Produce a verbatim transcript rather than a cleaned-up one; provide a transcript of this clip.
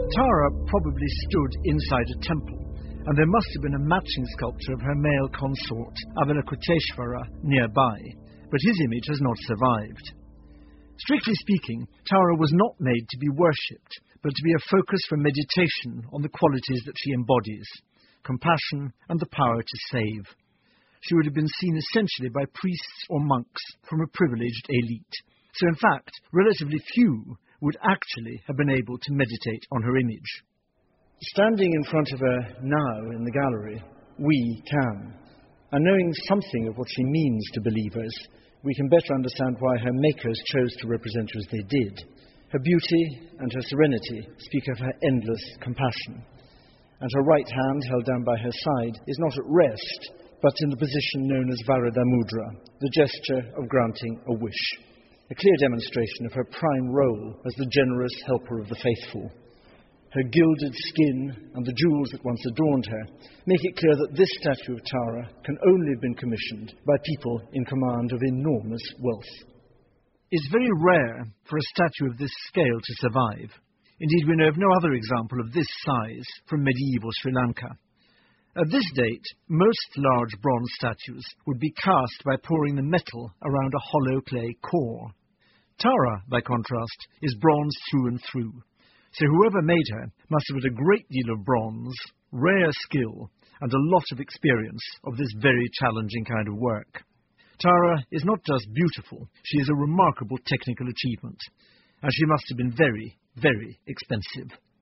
Tara probably stood inside a temple, and there must have been a matching sculpture of her male consort, Avalokiteshvara, nearby, but his image has not survived. Strictly speaking, Tara was not made to be worshipped, but to be a focus for meditation on the qualities that she embodies, compassion and the power to save. She would have been seen essentially by priests or monks from a privileged elite, so in fact, relatively few would actually have been able to meditate on her image. Standing in front of her now in the gallery, we can. And knowing something of what she means to believers, we can better understand why her makers chose to represent her as they did. Her beauty and her serenity speak of her endless compassion. And her right hand, held down by her side, is not at rest, but in the position known as Varada Mudra, the gesture of granting a wish. A clear demonstration of her prime role as the generous helper of the faithful. Her gilded skin and the jewels that once adorned her make it clear that this statue of Tara can only have been commissioned by people in command of enormous wealth. It's very rare for a statue of this scale to survive. Indeed, we know of no other example of this size from medieval Sri Lanka. At this date, most large bronze statues would be cast by pouring the metal around a hollow clay core. Tara, by contrast, is bronze through and through. So whoever made her must have had a great deal of bronze, rare skill, and a lot of experience of this very challenging kind of work. Tara is not just beautiful, she is a remarkable technical achievement, and she must have been very, very expensive.